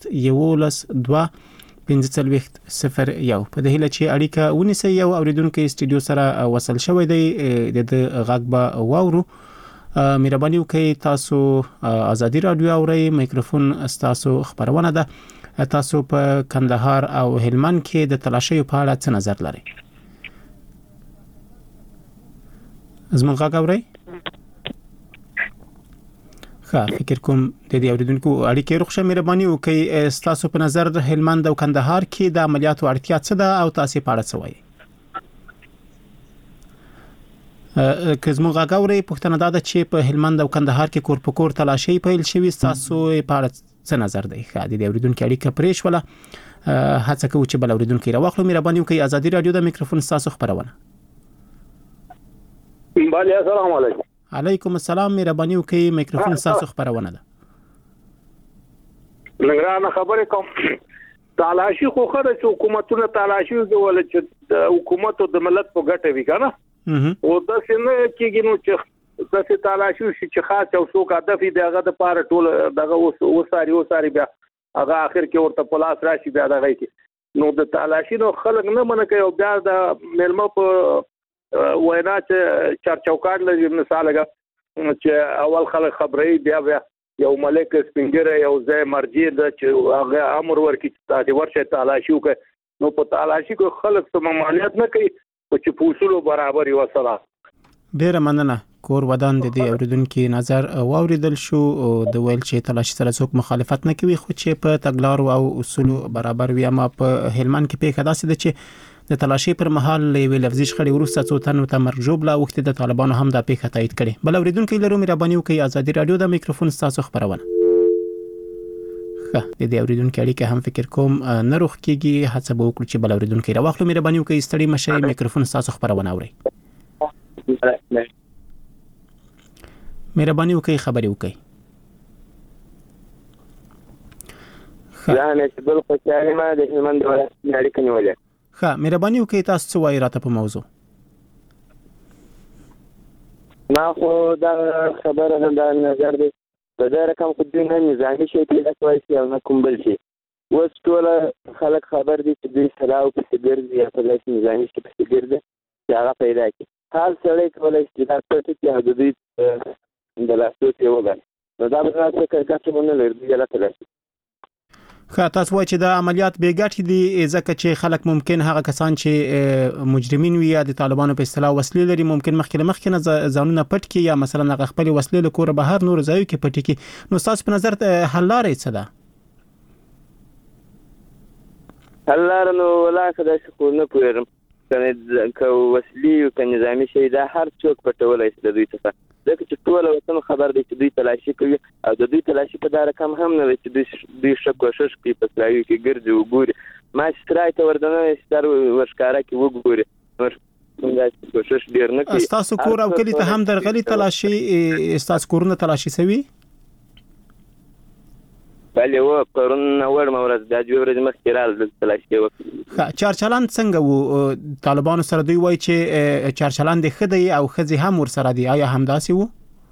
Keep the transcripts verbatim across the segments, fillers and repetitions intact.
ویست یولس دوه پنځه څلوېښت صفر یو. په دې هیله چې اړیکه ونیسي یو اوریدونکو استودیو سره وصل شوی دی د غږ به واورو. مهرباني وکړئ تاسو ازادي رادیو اورئ. میکروفون تاسو خبرونه ده. تاسو په کندهار او هلمند کې د تلاشیو په اړه څه نظر لرئ؟ زموږ غږ اورئ؟ ښه، فکر کوم د دې اوریدونکو اړیکې روښه. مهرباني وکړئ تاسو په نظر هلمند او کندهار کې د عملیاتو اړتیا څه ده او تاسو په اړه څه وایي؟ که زموږ غږ اورئ، پوښتنه دا ده چې په هلمند او کندهار کې کور په کور تلاشي پیل شوی، تاسو په اړه څه نظر دی؟ ښه، د دې اوریدونکو اړیکه پرې شوله. هڅه کوو چې بل اوریدونکو راوخلو. مهرباني وکړئ ازادي رادیو د میکروفون تاسو خبرونه. بله، السلام علیکم. علیکم السلام. مهرباني وکړئ میکروفون تاسو خبرونه ده. لنګران خبرې کوم. تلاشي خو خره چې حکومتونه تلاشي ول چې د حکومت او د ملت په ګټه وی کنه. او دا څنګه کېږي نو چې تاسو تلاشي چې خاص او څوک هدف دی هغه د پاره ټول دغه وساري وساري بیا هغه اخر کې ورته پلاس راشي بیا دغه کې نو د تلاشي نو خلک نه منه کوي او بیا د ملمو په وینا چې چارچوکاټ لري مثال هغه چې اول خلک خبري بیا بیا یو ملک سپینګره یو ځای مرجع د چې هغه امر ورکړي چې ورشه تلاشي وکړي نو په تلاشي کې خلک څه ممانعت نه کوي او چې په اصولو برابر یو سره. ډیره مننه. کور ودان د دې اوریدونکو نظر واوریدل شو او د ویل چې تلاشي سره څوک مخالفت نه کوي خو چې په تګلارو او اصولو برابر وي. اما په هلمند کې پیښه داسې ده چې د تلاشي پر مهال وی لفظي شخړې ورسته څو تنو ته مرګ جوړه وخت د طالبانو هم د پیښه تایید کړي. بل اوریدونکو لرو مهرباني وکړئ ازادي رادیو د میکروفون تاسو خبرونه. ښه، د دې اوریدونکو اړیکه هم فکر کوم نه روخ کیږي. هڅه به وکړو چې بل اوریدونکو راوخلو. مهرباني وکړئ ستړي مشه میکروفون تاسو خبرونه اورئ. مهرباني وکړئ خبري وکړئ. ځان چې بل خو چې ما د هلمند ولایت اړیکه نیولې. ښه، مهرباني وکړئ تاسو څه وایي راته په موضوع؟ ما خو دا خبره نه دا نظر دی په دا رقم خو دوی نه نظامي شي پیدا کوي او نه کوم بل شي. اوس ټول خلک خبر دي چې دوی سره او په ګرځي یا په داسې نظامي شي په ګرځي چې هغه پیدا کړي. حال سړی کولای شي دا څه چې د دوی د لاسو ته وګوري نو دا به تاسو کې څه مونږ لري دی لا تلاشي. خا تاسو وایي چې دا عملیات بې ګټې دي ځکه چې خلک ممکن هغه کسان چې مجرمین وي یا د طالبانو په اصطلاح وسلې لري ممکن مخکې مخکې نه ځانونه پټ کړي یا مثلا هغه خپل وسلې له کور بهر نور ځایو کې پټ کړي. نو تاسو په نظر حل لارې څه ده؟ حل لار نو ولا کدا څه کو نه پوهیږم کنه کو وسلې او کنه نظامی شي دا هر څوک پټولای شي د دوی څخه ځکه چې ټول وطن خبر دی چې دوی تلاشي کوي او د دوی تلاشي په دار کم هم نه چې دوی دوی شک کوشش کوي په سلایو کې ګرځي وګوري ما سترای ته وردانه ستر ورشکاره کې وګوري ور څنګه کوشش ډیر نه کوي. تاسو کور او کلی ته هم درغلي تلاشي تاسو کورونه تلاشي سوي؟ بله و پرون اور مورز د جوړ د مخکرال د تلاشي وکړه. چارچلان څنګه وو؟ طالبانو سره دوی وایي چې چارچلان د خدای او خزي هم ور سره دی، آیا همداسي وو؟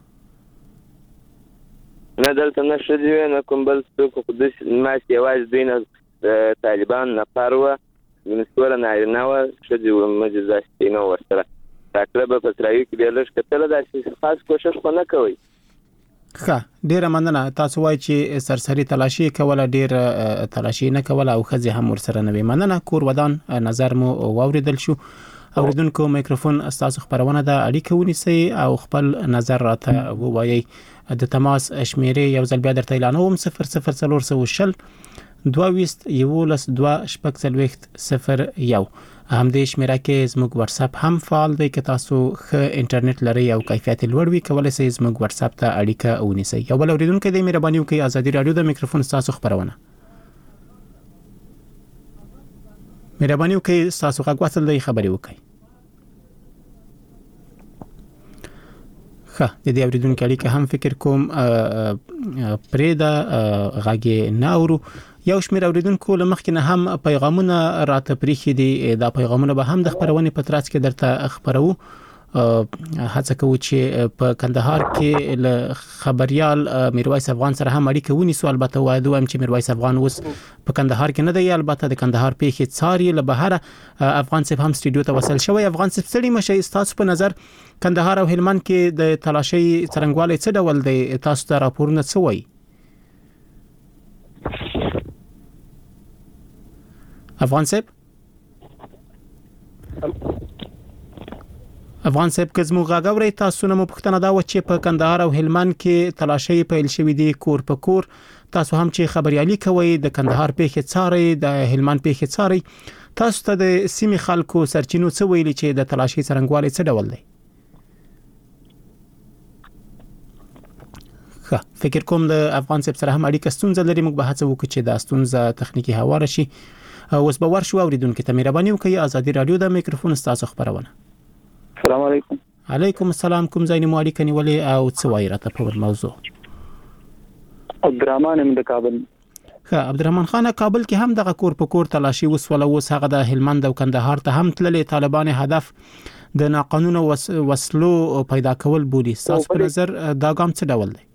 نه دلته نشو دی نه کوم بل څوک خو د ماش یواز دین طالبان نه پروا منسوره نه نه و شدي مجزاسي نو ور سره تاکله په پسرایو کې ډېر کتل دا خاص کوشش خو نه کوي. ښه، ډیره مننه. تاسو وایي چې سرسري تلاشي کوله ډیر تلاشي نه کوله او خزي هم ورسره نه وي. مننه. کور ودان نظر مو واوریدل شو. اوریدونکو میکروفون تاسو خبرونه ده اړیکه ونیسئ او خپل نظر راته ووایي. د تماس شمیرې یو ځل بیا درته اعلانوم صفر صفر څلور سوه شل دوه ویست یولس دوه شپږ څلوېښت صفر یو. همدې شمیره کې زموږ واتس اپ هم فعال دی که تاسو ښه انټرنیټ لرئ او کیفیت لوړ وي کولای شئ زموږ واتس اپ ته اړیکه ونیسئ. یو بل اوریدونکو دې مهرباني وکړئ ازادي رادیو د میکروفون تاسو خبرونه. مهرباني وکړئ تاسو غږ وصل دی خبري وکړئ. ښه، د دې اوریدونکو اړیکه هم فکر کوم پرېدا غږ نه اورو. یو شمېر اوریدونکو لمخکې نه هم پیغامونه راته پریخي دي. دا پیغامونه به هم د خبرونې په ترڅ کې درته خبرو هڅه کوو چې په کندهار کې له خبريال میرویس افغان سره هم اړیکه ونیسو. البته وایو هم چې میرویس افغان اوس په کندهار کې نه دی، البته د کندهار پیښې څاري له بهره. افغان صاحب هم سټډیو ته وصل شوی. افغان صاحب ستړي مشه، تاسو په نظر کندهار او هلمند کې د تلاشي څرنګوالی څه ډول دی؟ تاسو ته راپورونه څه وایي؟ افغان صاحب افغان صاحب که زموږ غاغوري تاسو نه مو پوښتنه دا و چې په کندهار او هلمند کې تلاشي پیل شوې دي کور په کور. تاسو هم چې خبريالي کوي د کندهار پیښې څاري، د هلمند پیښې څاري، تاسو ته د سیمې خلکو سرچینو څه ویلي چې د تلاشي څرنګوالی څه ډول دی؟ ښه، فکر کوم د افغان صاحب سره هم اړیکه ستونزه لري. موږ به هڅه وکړو چې دا ستونزه تخنیکی هواره شي. اوس به ورشو اوریدونکو ته مهرباني وکړئ. ازادي رادیو د میکروفون ستاسو خبرونه. السلام علیکم. علیکم السلام. کوم ځای نه اړیکه نیولې او څه وایي راته په موضوع؟ عبدالرحمن ام د کابل. ښه، عبدالرحمن خان، کابل کې هم دغه کور په کور تلاشي وسوله، اوس هغه د هلمند او کندهار ته هم تللې. طالبان هدف د ناقانونه وسلو پیدا کول بولي. تاسو په نظر دا ګام څه ډول دی؟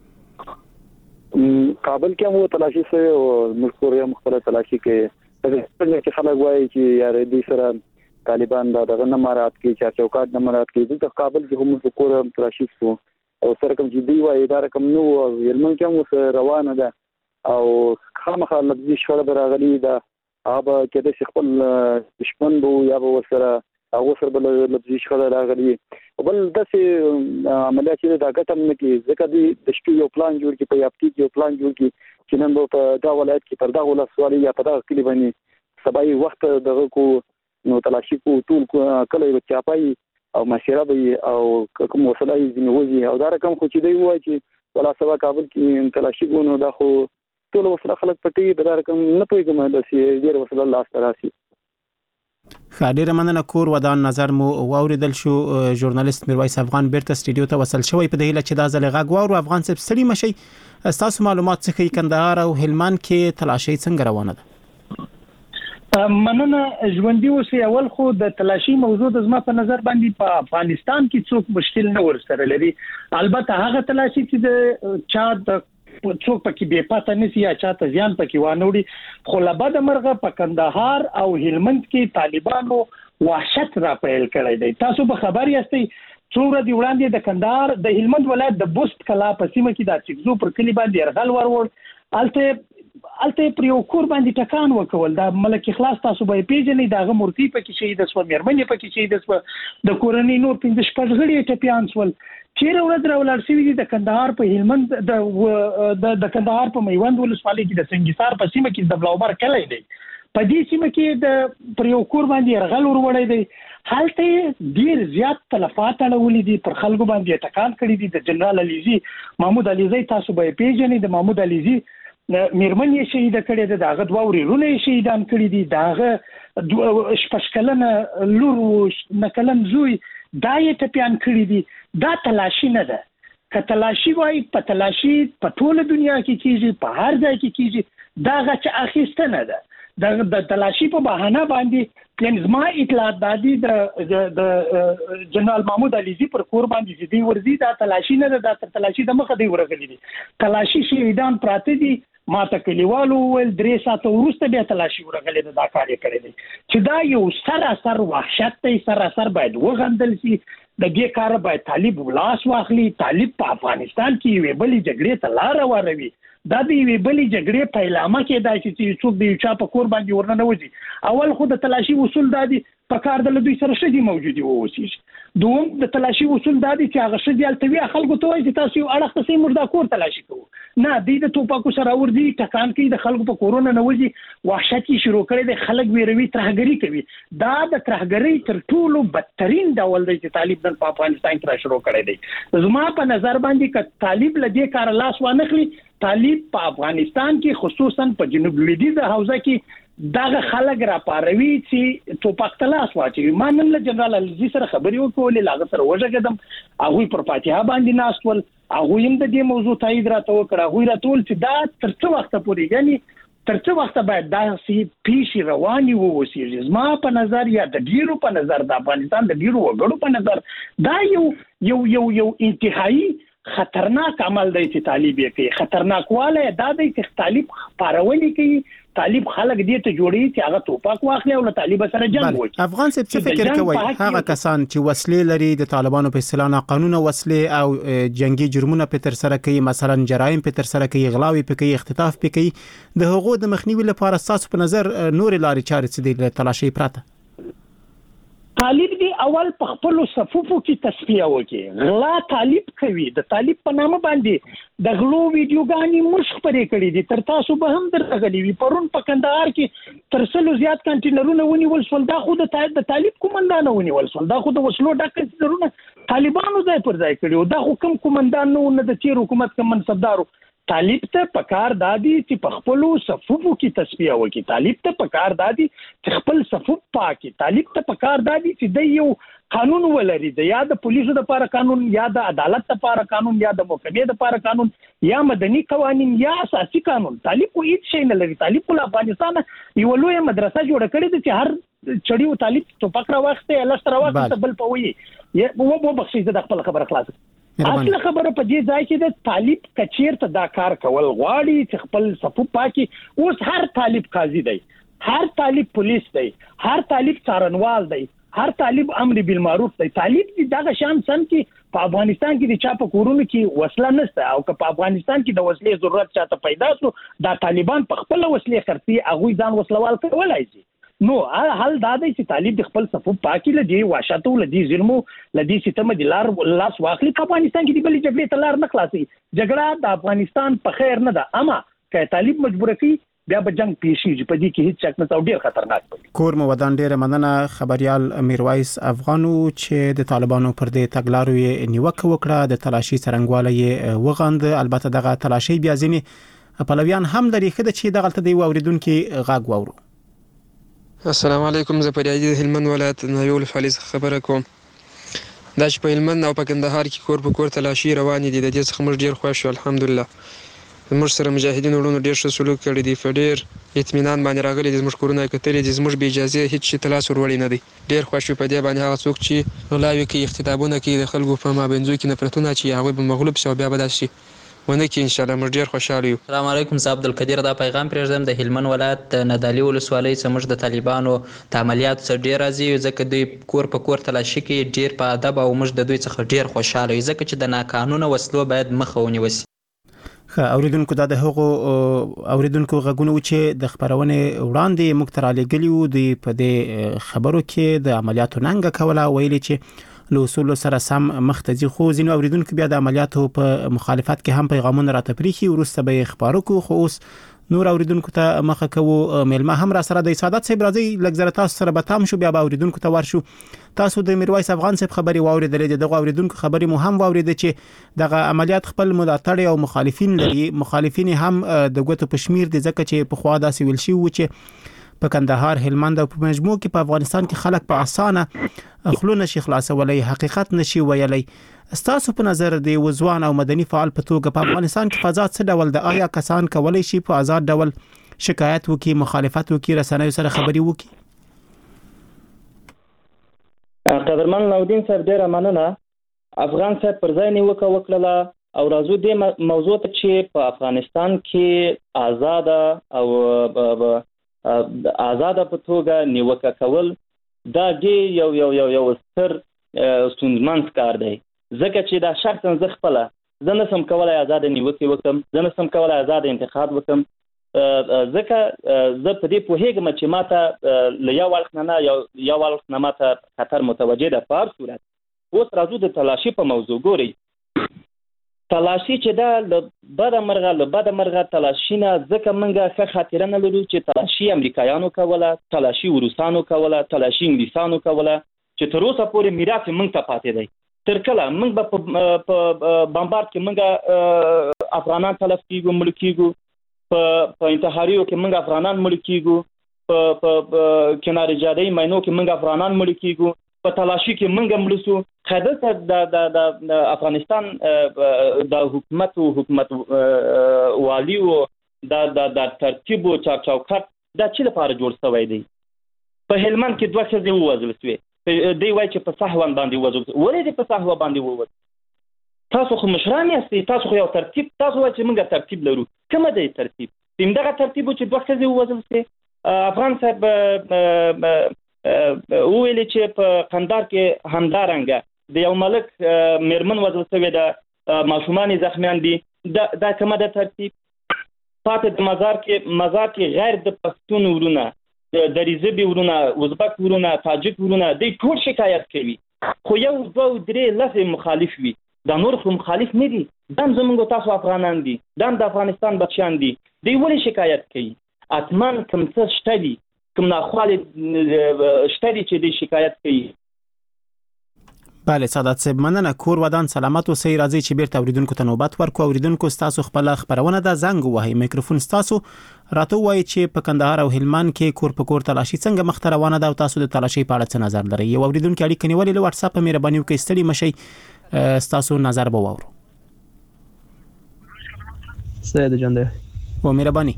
کابل کې هم تلاشي سره او مخوریا مختلف تلاشي کې چې خلک وایي چې یاره دې سره طالبان دا دغه نمرات کې چې چوکاټ نمرات کې د کابل کې هم په کور تلاشي سو او سره کوم چې دی وایي دا رقم نو یلمن کې هم روانه ده او خامخا لفظي شخړه راغلي ده. هغه کې د خپل دشمن بو یا به سره هغه سره بل لفظي شخړه راغلي. بل داسې عملیات چې دا ګټم نه کې ځکه د شپې یو پلان جوړ کې په یاپتی کې یو پلان جوړ کې چې نن په دا ولایت کې پر دا ولسوالي یا په دا کلی باندې سبای وخت دغه کو نو تلاشي کو ټول کله یو چاپای او مشره به او کوم وسله یې نوځي او دا رقم خو چې دی وایي چې ولا سبا کابل کې تلاشي کو نو دا خو ټول وسله خلک پټي دا رقم نه پويګم د سي ډیر وسله الله ستراسي. خاډیر مننه. کور ودان نظر مو واوریدل شو. ژورنالیست میرویس افغان بیرته سټډیو ته وصل شوی. په دې لچ دا ځل غږ واورو. افغان صاحب سړي مشي، تاسو معلومات څخه کندهار او هلمند کې تلاشي څنګه روانه ده؟ مننه. ژوندۍ اوسې اول خو د تلاشي موضوع د زما په نظر باندې په افغانستان کې څوک مشکل نه ورسره لري. البته هغه تلاشي چې د چا د څوک پکې بې پاتې نسی یا چاته ځان پکې وانوړي، خو لبد مرغه په کندهار او هلمند کې طالبانو وحشت را پیل کړی دی. تاسو به خبر یاستئ څو ورځې وړاندې د کندهار د هلمند ولایت د بوست کلا په سیمه کې د چکزو پر کلی باندې يرغل ورور الته الته پر یو کور باندې ټکان وکول. دا ملک اخلاص تاسو به پیژنې داغه مورتي پکې شهید شو، مېرمنې پکې شهید شو، د کورنۍ نور پنځه شپږ غړي ټپيان شول. چیرې ورځ راولار شوی دي د کندهار په هلمند د د کندهار په میوند ولسوالۍ کې د سنگیسار په سیمه کې د بلاوبر کلی دی. په دې سیمه کې د پر یو کور باندې يرغل ورولې دی. حالته ډیر زیات تلفات اړولې دي، پر خلکو باندې ټکان کړی دي. د جنرال علیزي محمود علیزي تاسو به پیژنې، د محمود علیزي میرمن یې شهید کړی دی، داغه دوه ورونه یې شهیدان کړی دي، داغه شپشکلنه لور نکلن زوی دا یې ټپيان کړی دي. دا تلاشي نه ده. که تلاشي وای په تلاشي په ټوله دنیا کې کیږي، په هر ځای کې کیږي، دا غچ اخیسته نه ده. د تلاشي په بهانه باندې پلانزما اطلاعات دادي د د جنرال محمود علیزي پر کور باندې دي ورزي. دا تلاشي نه ده، دا تلاشي د مخه دی ورغلي دي. تلاشي شهیدان پراته دي. ما ته کلیوالو ول درې ساعته ورسته بیا تلاشي ورغلي ده. دا کار یې کړی دی چې دا یو سراسر وحشت دی. سراسر باید وغندل شي. د دې کار باید طالب ولاس واخلي. طالب په افغانستان کې یو بلې جګړې ته لار وروي. دا د یو بلې جګړې پیلامه کې دا چې څوک د چا په کور باندې ورننه وځي. اول خو د تلاشي اصول دادي په کار د دوی سره شدي موجودي ووسی. دوم د تلاشي اصول دادي چې هغه شدي التوی خلکو ته وایي چې تاسو یو اړه خاصه مردا کور تلاشي کوو. نه د دې توپاکو سره ورځي ټکان کوي، د خلکو په کورونه نه وځي، وحشت شروع کړي د خلک ویروي، ترهګری کوي. دا د ترهګری تر ټولو بدترین ډول دی چې طالب نن په افغانستان کې را شروع کړی دی. زما په نظر باندې ک طالب لدې کار لاس وانخلي، طالب په افغانستان کې خصوصا په جنوب لویدیځه حوزه کې داغه خلک را پاروي چې توپک تلاس واچي. ما نن له جنرال علیزي سره خبرې وکولې، لاغه سره وژګدم، هغه پر فاتحه باندې ناستول، هغه هم د دې موضوع تایید راته وکړه. هغه راټول چې دا تر څو وخت پورې یعنی تر څو وخت باید دا سي پیش رواني ووسیږي. زما په نظر یا د ډیرو په نظر د افغانستان د ډیرو وګړو په نظر دا یو یو یو یو انتهایی خطرناک عمل دی چې طالب یې کوي. خطرناکواله دا دی چې طالب پارولي کوي، طالب خلک دې ته جوړي چې هغه توپک واخلي او له طالب سره جنگ وکړي. افغان څه فکر کوي هغه کسان چې وسلې لري د طالبانو په اصطلاح قانون وسلې او جنگي جرمونه په تر سره کوي، مثلا جرایم په تر سره کوي، غلاوي په کوي، اختطاف په کوي، د هغو د مخنیوي لپاره تاسو په نظر نور لارې چارې څه دي تلاشي پراته؟ طالب دی اول په خپل صفوفو کې تصفیه وکړي. غلا طالب کوي، د طالب په نامه باندې د غلو ویډیوګانې مش خبرې کړې دي، تر تاسو به هم درغلي وي. پرون په کندهار کې تر سلو زیات کانټینرونه ونیول شول، دا خو د طالب کومندان ونیول شول، دا خو د وسلو ډک کانټینرونه طالبانو ځای پر ځای کړي، دا خو کوم کومندان نه د تیر حکومت کوم منصبدارو. طالب ته پکار دادي چې په خپل صفوفو کې تصفیه وکړي، طالب ته پکار دادي چې خپل صفوف پاکي، طالب ته پکار دادي چې د یو قانون ولري، د یا د پولیسو لپاره قانون، یا د عدالت لپاره قانون، یا د محکمې لپاره قانون، یا مدني قوانين، یا اساسي قانون. طالب کو هیڅ شي نه لري. طالب کو افغانستان یو لوی مدرسه جوړ کړې ده چې هر چړیو طالب ټوپک راوخته، لستر راوخته، بل پوي یا وو وو بخښي د خپل خبره خلاص. اصل خبره په دې ځای کې د طالب کچیر ته دا کار کول غواړي چې خپل صفوف پاکي. اوس هر طالب قاضي دی، هر طالب پولیس دی، هر طالب څارنوال دی، هر طالب امر بالمعروف دی. طالب دې دغه شان سم کې په افغانستان کې د چا په کورونو کې وسله نشته، او که په افغانستان کې د وسلې ضرورت چاته پیدا شو، دا طالبان په خپل وسلې خرڅي، هغه ځان وسلوال کولای شي. نو حل دا دی چې طالب د خپل صفوف پاکي لدی واشاتو لدی ظلمو لدی ستم د لار لاس واخلي. په افغانستان کې د بلې جګړې ته لار نه خلاصي. جګړه د افغانستان په خیر نه ده، اما که طالب مجبور کی بیا به جنگ پیشي په دې کې هیڅ شک نه او ډیر خطرناک دی. کور مو ودان ډیر مننه خبريال میرویس افغانو چې د طالبانو پر دې تګلارو یې نیوکه وکړه، د تلاشي څرنګواله یې وغند. البته دغه تلاشي بیا ځینې پلویان هم لري خدای چې دغه ته دی اوریدونکو غاګ وورو. السلام علیکم، زه پر یاد هلمند ولایت نایول فالیز خبره کوم. دا چې په هلمند او په کندهار کې کور په کور تلاشي روانې دي، د دې څخه موږ ډیر خوښ یو. الحمدلله موږ سره مجاهدین ورونو ډیر ښه سلوک کړی دی، په ډیر اطمینان باندې راغلي دي، زموږ کورونه کتلي دي، زموږ بې اجازه هیڅ شي ته لاس وروړی نه دی. ډیر خوښ یو په دې باندې. هغه څوک چې غلاوې کوي، اختطابونه کوي، د خلکو په مابینځو کې نفرتونه چې هغوی به مغلوب شي او بیا به داسې شي ونه کې. ان شاء الله موږ ډیر خوشاله یو. السلام علیکم، زه عبدالقدیر دا پیغام پرېږدم د هلمند ولایت ندالي ولسوالۍ څخه. موږ د طالبانو د عملیاتو څخه ډیر راضي یو، ځکه دوی کور په کور تلاشي کوي ډیر په ادب، او موږ د دوی څخه ډیر خوشاله یو، ځکه چې د ناقانونه وسلو باید مخه ونیول شي. ښه اوریدونکو، دا د هغو اوریدونکو غږونه چې د خبرونه وړاندې موږ تر لګلیو دی په دې خبرو کې د عملیاتو ننګ کوله، ویلي چې له اصول سره سم مختزي. خو ځینو اوریدونکو بیا د عملیاتو په مخالفت کې هم پیغامونه راته پریخي، ورسته به خبرو کو. خو اوس نور اوریدونکو ته مخه کوو. ملما هم را سره د سعادت صاحب راځي لګ زره تاسو سره به تام شو، بیا به اوریدونکو ته ورشو. تاسو د میرویس افغان صاحب خبري واوریدلې، دغه اوریدونکو خبري مو هم واوریده چې دغه عملیات خپل ملاتړ او مخالفین لري. مخالفین هم د ګوتو په شمیر دي، ځکه چې په خوا داسې ویل شي و چې په کندهار، هلمند او په مجموع کې په افغانستان کې خلک په اسانه خلونه شي خلاصولای، حقیقت نشي ویلای. ستاسو په نظر د وزوان او مدني فعال په توګه په افغانستان کې فضا څه ډول د آیا کسان کولای شي په آزاد ډول شکایت وکړي، مخالفت وکړي، رسنیو سره خبري وکړي؟ قدرمن نودین صاحب ډیره مننه. افغان صاحب پر ځای نیوکه وکړه او راځو دې موضوع ته چې په افغانستان کې آزاد او آزاد په توګه نیوکه کول دا دی یو یو یو یو ستر ستونزمن کار دی، ځکه چې دا شخصا زه خپله زه نسم کولی آزاد نیوکې وکړم، زه نسم کولی آزاد انتقاد وکړم، ځکه زه په دې پوهېږم چې ما ته له یو اړخ نه یو یو اړخ نه ما ته خطر متوجه ده. په هر صورت اوس راځو د تلاشي په موضوع. ګورئ، تلاشي چې دا له بده مرغه له بده مرغه تلاشي نه ځکه موږ ښه خاطره نه لرو چې تلاشي امریکایانو کوله، تلاشي روسانو کوله، تلاشي انګلیسانو کوله، چې تر اوسه پورې میراث موږ ته پاتې دی. تر کله موږ به په بمبارد کې موږ افغانان تلف کېږو، مړه کېږو، په انتحاریو کې موږ افغانان مړه کېږو، په کنارې جادهی مینو کې موږ افغانان مړه کېږو، په تلاشي کې موږ مړه سو. خدای د افغانستان د حکومت او حکومت والی او دا د د ترتیب او چارچوکټ دا چې لپاره جوړ شوی دی. په هلمند کې دوه ښځې ووژل شوې، دی وایي چې په صحوان باندې ووژل شوې. ولې دې په صحوه باندې ووژل؟ تاسو خو مشران یاستئ، تاسو خو یو ترتیب، تاسو وایئ چې موږ ترتیب لرو. کومه دی ترتیب؟ همدغه ترتیب و چې دوه ښځې ووژل شوې. افغان صاحب وویل چې په قندهار کې همدارنګه د یو ملک میرمن وژل شوې ده، ماشومان یې زخمیان دي. دا کومه ده ترتیب؟ پاتې د مزار کې مزار کې غیر د پښتون ورونه، دریزبي ورونه، ازبک ورونه، تاجک ورونه، دوی ټول شکایت کوي، خو یو دوه درې لسې مخالف وي. دا نور خو مخالف نه دي، دا هم زموږ تاسو افغانان دي، دا هم د افغانستان بچیان دي. دوی ولې شکایت کوي؟ اتمن کوم څه شته دي، کوم ناخوالې شته دي چې دوی شکایت کوي. بله سعادت صاحب، مننه. کور ودان سلامت اوسئ. راځي چې بیرته اوریدونکو ته نوبت ورکړو. اوریدونکو ستاسو خپل خبرونه ده، زنګ ووهئ، میکروفون ستاسو. راته ووایئ چې په کندهار او هلمند کې کور په کور تلاشي څنګه مخته روانه ده او تاسو د تلاشي په اړه څه نظر لرئ. یو اوریدونکو اړیکه نیولې له واتس اپ په مهرباني وکړئ، ستړي مشئ، ستاسو نظر به واورو. سید جان دی و مهرباني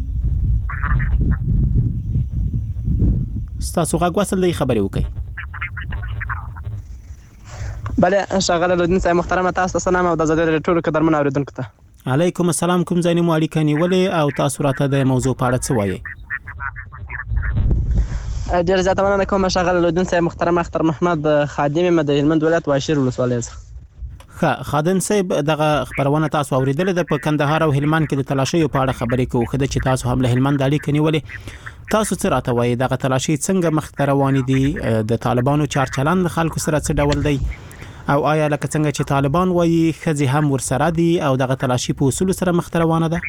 ستاسو غږ وصل دی، خبرې وکړئ. بله ښاغلی لودین صاحب محترمه، تاسو ته سلام او د ازادي راډیو ټولو قدرمنو اورېدونکو ته علیکم السلام. کوم ځای نه مو اړیکه نیولې او تاسو راته د موضوع په اړه څه وایئ؟ ډېر زیاته مننه کوم ښاغلی لودین صاحب محترم. اختر محمد خادم یم د هلمند ولایت واشیر ولسوالۍ څخه. ښه خادم صاحب، دغه خبرونه تاسو اوریدلې ده. په کندهار او هلمند کې د تلاشیو په اړه خبرې کوو، ښه ده چې تاسو هم له هلمند اړیکه نیولې. تاسو څه راته وایئ؟ دغه تلاشي څنګه مخته روانې دي؟ د طالبانو چارچلند د خلکو سره څه ډول دی؟ او آیا لکه څنګه چې طالبان وایي ښځې هم ورسره دي او دغه تلاشي په اصولو سره مخته روانه ده؟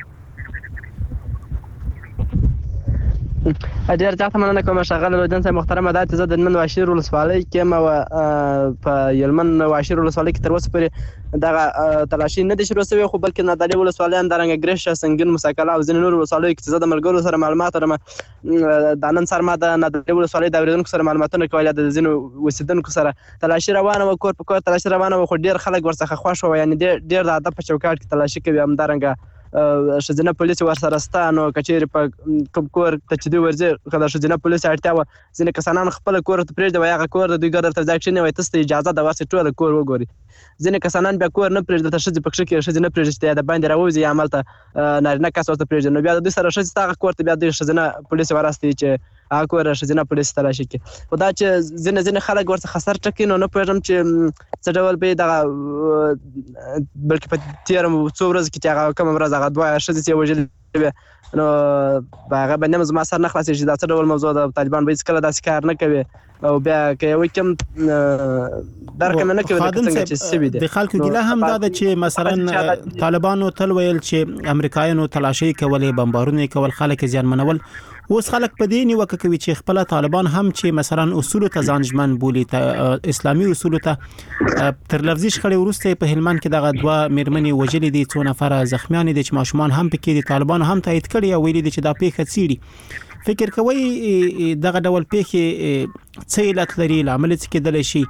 ډېر زیاته مننه کوم ښاغلی لودین صاحب محترمه. دا چې زه د هلمند واشیر ولسوالۍ کې یم او په هلمند واشیر ولسوالۍ کې تر اوسه پورې دغه تلاشي نه دي شروع شوې، خو بلکې نادعلي ولسوالۍ همدارنګه ګرشه، سنګین، موسی قلعه او ځینې نورو ولسوالیو کې چې زه د ملګرو سره معلومات لرم. دا نن سهار ما د نادعلي ولسوالۍ د اورېدونکو سره معلوماتونه کول، د ځینو اوسېدونکو سره تلاشي روانه وه، کور په کور تلاشي روانه وه، خو ډېر خلک ورڅخه خوښ وه، یعنې ډېر د ادب په چوکاټ کې تلاشي کوي. همدارنګه ښځینه پولیس ورسره سته، نو که چېرې په کوم کور ته چې دوی ورځي، که د ښځینه پولیس اړتیا وه، ځینې کسانان خپله کور ته پرېږدي، وایي هغه کور د دوی ګرد ته ځای کښېني، وایي تاسو ته اجازه ده ورسئ ټوله کور وګورئ. ځینې کسانان بیا کور نه پرېږدي، ته ښځې پکښې کې ښځې نه پرېږدي چې د باندې راووځي، یا همالته نارینه کس ورته پرېږدي، نو بیا د دوی سره ښځې ته هغه کور ته بیا دوی ښځینه پولیس ورستوي چې هغه کور ښځینه پولیس تلاشي کړي. خو دا چې ځینې ځینې خلک ورڅخه سر ټکوي، نو نه پوهېږم چې څه ډول به یې دغه، بلکې په تېره څو ورځو کې چې هغه کومه ورځ هغه دوه ښځې چې یې وژلې وې، نو په هغه باندې هم زما سر نه خلاصېږي چې دا څه ډول موضوع ده. طالبان به هېڅکله داسې کار نه کوي، او بیا که یې وکړم درک مې نه کوي لکه څنګه چې سوي دي. د خلکو ګیله هم دا ده چې مثلا طالبانو تل ویل چې امریکایانو تلاشي کولې، بمبارونه یې کول، خلک یې زیانمنول. اوس خلک په دې نیوکه کوي چې خپل طالبان هم چې مثلا اصول ته ځان ژمن بولي، اسلامي اصول ته. تر لفظي شخړې وروسته په هلمند کې دغه دوه میرمنې وژلې دي، څو نفره زخمیان دي چې ماشومان هم پکې دي. طالبان هم تایید کړي او ویلي دي چې دا پیښه څیړي. فکر کوي دغه ډول پیښې څه علت لري، لامل څه کېدلی شي؟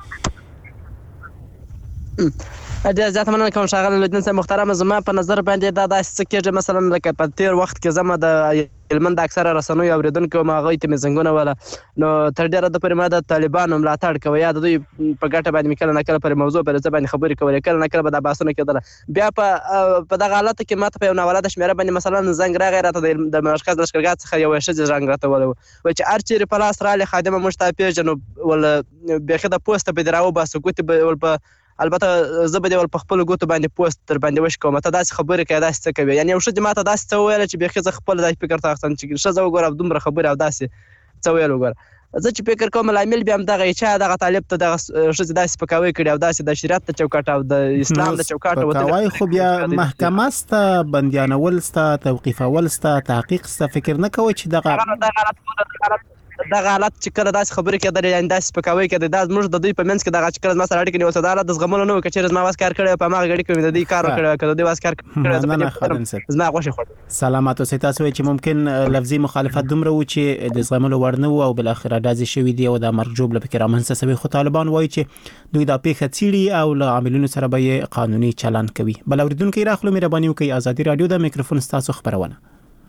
ډېر زیاته مننه کوم ښاغلی لودین صاحب محترمه. زما په نظر باندې دا داسې څه کېږي، مثلا لکه په تېر وخت کې زه د هلمند اکثره رسنیو اورېدونکي وم، هغوی ته مې زنګونه وله، نو تر ډېره حده پورې ما د طالبانو ملاتړ کوه، یا د دوی په ګټه باندې مې کله نه کله پر موضوع پر څه باندې خبرې کولې، کله نه کله به دا بحثونه کېدله. بیا په په دغه حالاتو کې ما ته په یو ناولده شمېره باندې مثلا زنګ راغی، راته د مرکز لښکرګاه څخه یوه ښځې زنګ راته ولی و، وایي چې هر چېرې په لاس رالې خادمه موږ تا پېژنو، ول بیخي د پوسته به دې راوباسو، ګوتې به ول په البته زه به دې ول په خپلو ګوتو باندې پوسټ در باندې وشکوم، ته داسې خبرې کوې، داسې څه کوې. یعنې یو ښځې ما ته داسې څه وویله چې بیخي زه خپله داسې فکر ته اخلم چې ښځه وګوره دومره خبرې او داسې څه ویل وګوره. زه چې فکر کوم لامل بیا همدغه یې، چا دغه طالب ته دغه ښځې داسې سپکاوی کړي او داسې د شریعت د چوکاټ او د اسلام د چوکاټ سپکاوی. خو بیا محکمه سته، بندیانول سته، توقیفول سته، تحقیق سته. فکر نه کوئ چې دغه دغه حالت چې کله داسې خبرې کېدلې، یعنې داسې سپکاوی کېدی، دا زموږ د دوی په منځ کې دغه چې کله زما سره اړیکه نیول، دا حالت د زغملو نه و. که چېرې زما واس کار کړی په هماغه غړي کې مې د دوی کار وکړی، که د دوی واس کار کړی زما غوښې خوړل. سلامت اوسئ. تاسو وایئ چې ممکن لفظي مخالفت دومره و چې د زغملو وړ نه و او بالاخره ډزې شوي دي او دا مرګ ژوبله پکې رامنځته شوې، خو طالبان وایي چې دوی دا پیښه څیړي او له عاملینو سره به یې قانوني چلند کوي. بل اورېدونکی راخلو، مهرباني وکړئ. ازادي راډیو د میکروفون ستاسو خبرونه.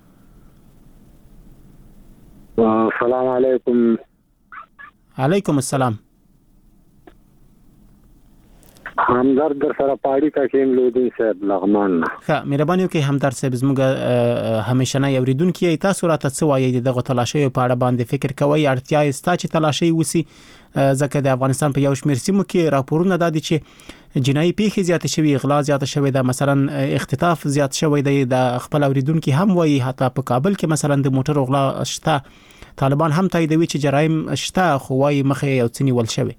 السلام علیکم. علیکم السلام. همدرد در سره پاړی کا کېم لودین صاحب لغمان. ښه مهرباني وکړئ همدرد صاحب زموږ همیشنه اوریدونکي تاسو راته څه وایي دغه تلاشي په اړه باندې فکر کوئ اړتیا یې ستا چې تلاشي وسی ځکه د افغانستان په یو شمېر سیمو کې راپورونه دادي چې جنایي پیښې زیات شوي اغلا زیات شوي ده مثلا اختطاف زیات شوی دی د خپل اوریدونکي هم وایي حتی په کابل کې مثلا د موټر اغلا شته طالبان هم تاییدوي چې جرایم شته خو وایي مخه یو څنی ول شوی.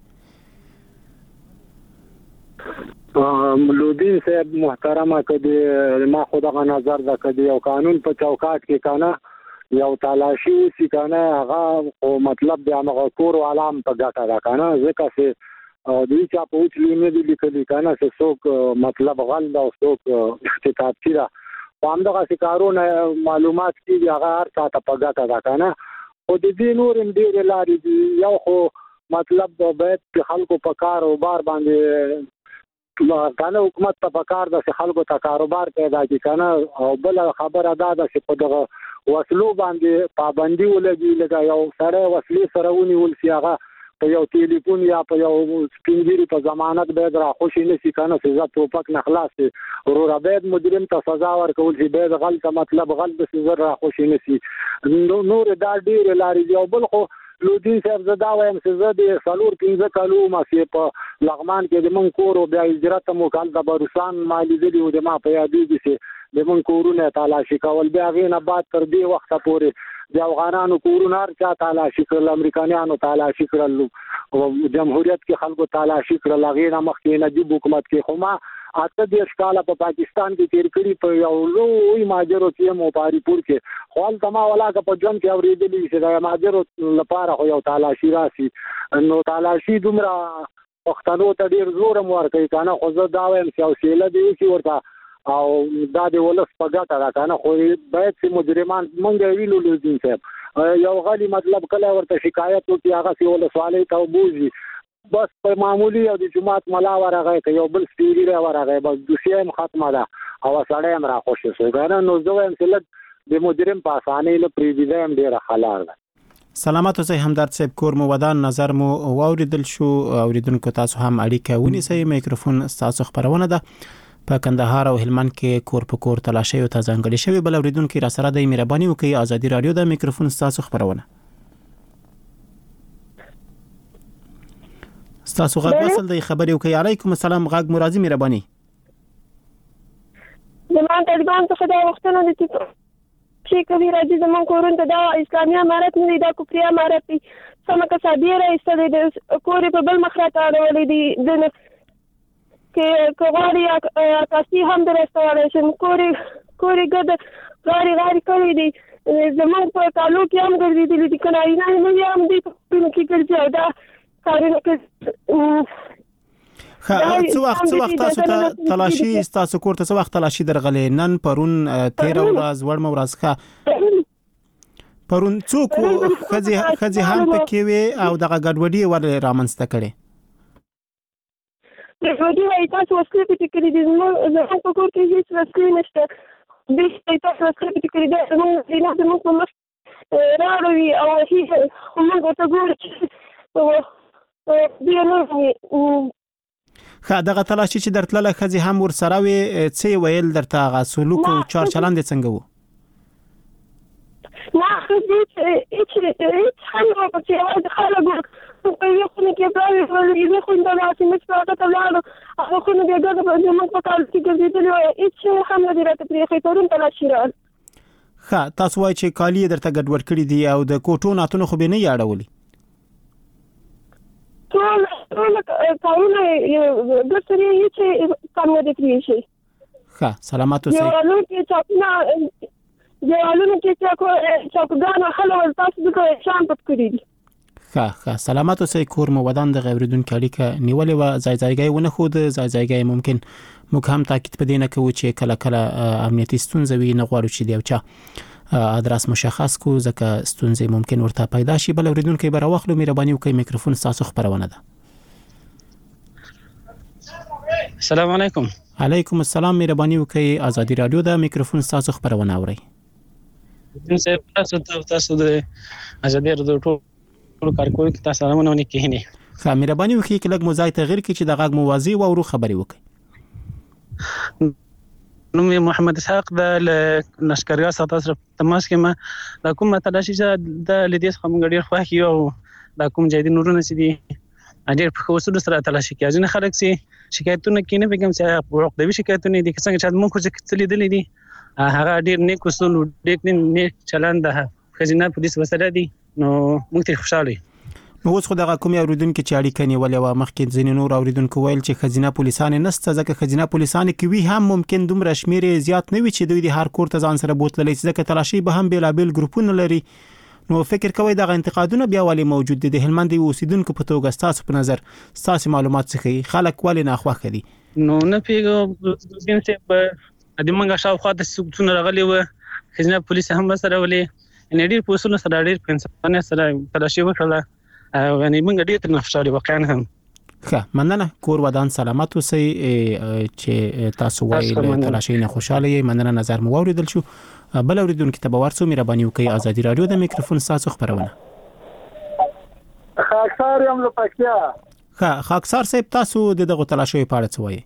لودین صاحب محترمه کدی ما خدغه نظر ده کدی یو قانون په چوکاټ کې کنه یو تلاشي وسی کنه هغه او مطلب د هغه کور علام په ګټه ده کنه ځکه چې دوی چې په اوچلی نه دي لیکلي کنه چې څوک مطلب غل او څوک اختطاف کړه په همدغه کارونه معلومات کې هغه هر څه په ګټه ده کنه او د دې نور ډېر لارې دي یو خو مطلب د بیت خلکو په کار او بار باندې کنه حکومت ته پکار ده چې خلکو ته کاروبار پیدا کړي کنه او بل خبره ده چې په دغه وسلو باندې پابندي ولګي لکه یو سره وسلې سره ونیول سی هغه په یو ټلیفون یا په یو سپینګری په ضمانت به را خوشی نشي کنه چې زه ټوپک نه خلاص ورور باید مجرم ته سزا ورکول شي به غلط مطلب غلط به زر را خوشی نشي نور دا ډیر لاري دی او بل خو لودین صاحب زدا وایم چې زه د سالور پنځه کالو ماسه په لغمان کې د من کور او بیا اجرت مو کال د بروسان مالی دی او د ما په یادې چې د من کورونه تلاشي کول بیا غینه بعد تر دې وخت پورې د افغانانو کورونه هر چا تلاشي کړل امریکایانو تلاشي کړل او جمهوریت کې خلکو تلاشي کړل غینه مخکې نجیب حکومت کې خو ما اته د ښکاله په پاکستان کې تیر کړی په یو لوی ماجرو کې مو پاریپور کې خپل تما ولاګه په جون کې اوریدلې چې د ماجرو لپاره خو یو تلاشي راسي نو تلاشي دومره وختانو ته ډیر زور مو ورکړي کنه خو زه دا وایم چې اوسېله دی چې ورته او دا د ولس په ګټه را کنه خو باید چې مجرمان مونږ ویلو لودین صاحب یو غالي مطلب کله ورته شکایت وکي هغه سی ولس والي ته بوزي بس په معمولی او د جماعت ملا ورغه ته یو بل سپیری را ورغه بس دوسیه هم ختمه ده او سړی هم را خوشی شو کنه نو زه وایم چې د مجرم په اسانه له پریویده هم ډیره خلار ده. سلامات اوسئ همدرد صاحب کور مو ودان نظر مو واوریدل شو اوریدونکو تاسو هم اړیکه ونیسئ میکروفون تاسو خبرونه ده په کندهار او هلمند کې کور په کور تلاشي او تازانګړي شوی بل اوریدونکو را سره د مهرباني وکړئ ازادي رادیو د میکروفون تاسو خبرونه تاسو غږ وصل دی خبري وکي. علیکم السلام غږ مرادي مهرباني زمون طالبان څخه دا وختونه د چې کوي راځي زمون کورون ته دا اسلامي امارت نه دی دا کوپری امارت دی سمه کا صدیره ایستل د کورې په بل مخ راته اړولې دي د کې کوغاري تاسو هم درستواله شم کورې کورې ګد غاری غاری کوي دي زمون په کالو کې هم ګرځېدلې دي کنه نه نه هم دي په کې ګرځي دا خا څو وخت څو وخت تاسو ته تلاشي تاسو کور ته څو وخت تلاشي درغلې نن پرون تیر ورځ ورم ورځ ښه پرون څوک خزي خزي هم پکې وي او دغه ګډوډي ور رامنځته کړي ګډوډي وای تاسو وسکې پټ کړی دي زموږ په کور کې هیڅ وسکې نشته د تاسو وسکې پټ کړی دي زموږ نه زموږ په مخ راوړي او هیڅ موږ ته ګوري خا دغه تلاشي چې درتله خزي هم ور سره وي څه ویل درته غا سلوک او چار چلند څنګه وو ما خدي چې چې خلک په چې خلک په یو خو کې پرې یو خو دا چې مڅ په تا لاله هغه خو نه دیګه په موږ په کال کې ګرځېدل هیڅ هم نه درته پرې خې تورن تلاشي را خا تاسو وای چې کالی درته ګډوډ کړی دی او د کوټو ناتونو خو به نه یاړولي ټول ټول کارونه د سری چې کم نه دي شي ښه سلامات اوسئ یو نو کې چاپنا یو نو کې چې چاپګان خلل تاسو د شام پټ کړی دي ښه ښه سلامات اوسئ کور مو ودان د غوریدون کلیکه نیولې و ځای ځایګي ونه خود ځای ځایګي ممکن موږ هم تاکید پدې نه کوو چې کله کله امنیتي ستونزې وي نه غواړو چې دی او چا ادرس مشخص کو ځکه ستونزې ممکن ورته پیدا شي بل اوریدونکو به راوخلو مهرباني وکړئ میکروفون تاسو خبرونه ده. السلام علیکم. علیکم السلام مهرباني وکړئ ازادي رادیو د میکروفون تاسو خبرونه اورئ. دین صاحب تاسو تاسو د ازادي راډیو ټول کارکونکو تاسو سره مونږ نه کېنی ښه مهرباني وکړئ چې لږ مو ځای تغیر کړئ چې د غږ مو واضح او ورو خبري وکړئ. نوم محمد اسحاق د نشکرګاه ساتل سره تماس کې ما د کوم تلاشي چې د لیدیس کوم غډیر خوښ یو د کوم ځای د نورونه سي دي اجر په وسو سره تلاشي کې ځنه خلک سي شکایتونه کینې به کوم چې حقوقي شکایتونه دي څنګه چې موږ څه کتلې دي دي هغه ډیر نیک اصول ډیر نیک چلند ده خزینه پولیس وسره دي نو موږ ته خوشاله نو اوس خو دغه کومي اوریدونکو چې اړیکه نیولې و مخکې ځینې نور اوریدونکو ویل چې خزینه پولیسان نسته ځکه خزینه پولیسان کې وی هم ممکن دومره شمیر زیات نه وي چې دوی د هر کور ته ځان سره بوتللی ځکه تلاشي به هم بیلابل ګروپونه لري. نو فکر کوي دغه انتقادونه بیا والی موجود دي د هلمند اوسیدونکو په توګه تاسو په نظر تاسو معلومات څه کوي خلک والی نه خوښ دي؟ نو نه پیګو دین چې په د منګه شاوخوا د سکتون راغلی و خزینه پولیس هم سره ولې ان ډیر پوسونه سره ډیر پنځه سره تلاشي وکړه غني موږ ډیر تر نفشاري واقعا هم ښه مننه کور ودان سلامت اوسئ چې تاسو وایي تلاشي نه خوشاله یې مننه نظر مو اوریدل شو بل اوریدونکو ته به ورسو مهرباني وکړئ ازادي رادیو د میکروفون تاسو خبرونه خاکسار یم له پکتیا ښه خاکسار صاحب تاسو دغه تلاشي په اړه څه وایي؟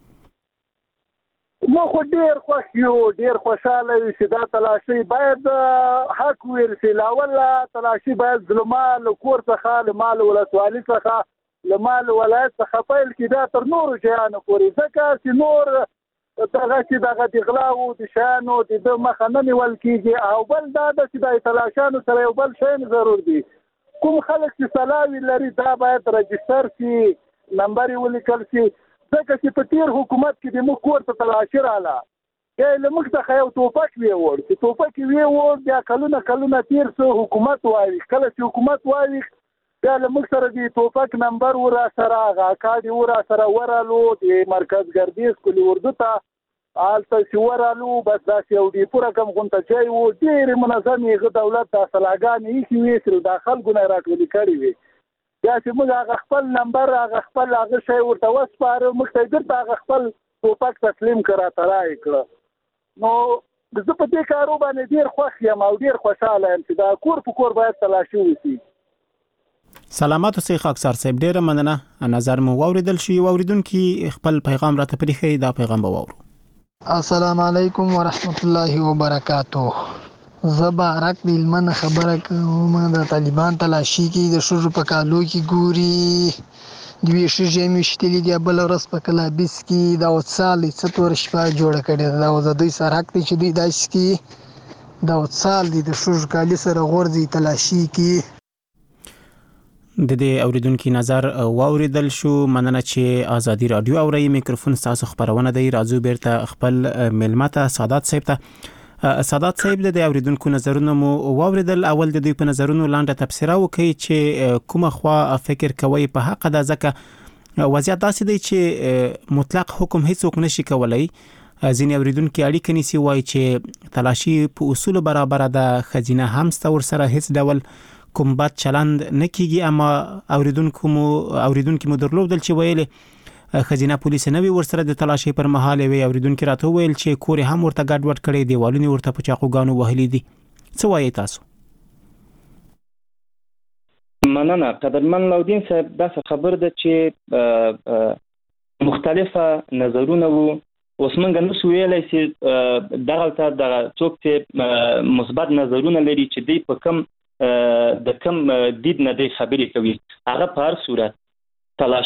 مو خو ډیر خوښ یو ډیر خوشاله یو چې دا تلاشي باید حق ورسي لاول تلاشي باید ظلمال کور څخه مال ولسوالي څخه لمال ولایت څخه پیل کې دا تر نورو شیانو پورې ځکه چې نور دغه چې دغه د غلا او د شانو د مخه نه نیول کېږي او بل دا چې د تلاشانو سره یو بل شی ضرور دی کوم خلک چې سلاوي لري دا باید رجستر شي نمبر یې ولیکل شي ځکه چې په تیر حکومت کې د موږ کور ته تلاشي رااله له موږ څخه یو توپک ویوړ چې توپک ویوړ بیا کلونه کلونه تیر سو حکومت وایي کله چې حکومت وایي بیا له موږ سره د توپک نمبر ورا سره هغه کاډي ورا سره ورالو د مرکز ګردیز کلی اردو ته آلته چې ورالو بس داسې یو دی پوره کم غونته ځای و ډېرې منظمې هغه دولت دا سلاګانې ایښي وې چې د خلکو نه راټولې کړې وې بیا چې موږ هغه خپل نمبر هغه خپل هغه شی ورته وسپاره موږ ته بیرته هغه خپل توپک تسلیم کړه راته رایې کړه نو زه په دې کارو باندې ډېر خوښ یم او ډېر خوشحاله یم چې دا کور په کور باید تلاشي وشي. سلامات اوسئ خاکسار صاحب ډېره مننه نظر مو واوریدل شي اوریدونکو خپل پیغام راته پریخي دا پیغام به واورو. السلام علیکم ورحمت الله وبرکاتہ زبارک بیلمن خبره کوم د طالبان تلاشي کې د شوجو په کالو کې ګوري دوی شې مشتلې دی بل ورځ په کلابس کې دا وڅال څتور شپه جوړ کړي دا د دوی سره حق دي چې دوی داس کې دا وڅال دي د شوجو کالي سره غورځي تلاشي کې د دې اوریدونکو نظر واوریدل شو مننه چې ازادي رادیو اوري میکروفون تاسو خبرونه دی راځو بیرته خپل ملمته سعادت صاحب ته سعادت صاحب د اوریدونکو نظرونه مو واوریدل اول د دوی په نظرونو لاندې تبصره وکړي چې کومه خوا فکر کوي په حق د ځکه وضعیت داسې دی چې مطلق حکم هیڅوک نشي کولای ځینې اوریدونکو اړیکه نیسي وایي چې تلاشي په اصول برابر ده خزینه هم ستور سره هیڅ ډول کوم بد چلند نکېږي اما اوریدونکو مو اوریدونکو مو درلودل چې ویل خزینه پولیس نه وی ورسره د تلاشي پر مهال وی اوریدونکو راته ویل چې کور هم ورته ګډ وډ کړي دیوالونه ورته په چاقوګانو وهلي دي څه وایي تاسو؟ مننه قدرمن لودین صاحب دا خبر ده چې مختلفه نظرونه وو اوس موږ نو ویلای چې دغه ته د څوک چې مثبت نظرونه لري چې دی په کم د کم دید نه دی خبرې کوي هغه په هر صورت تلاش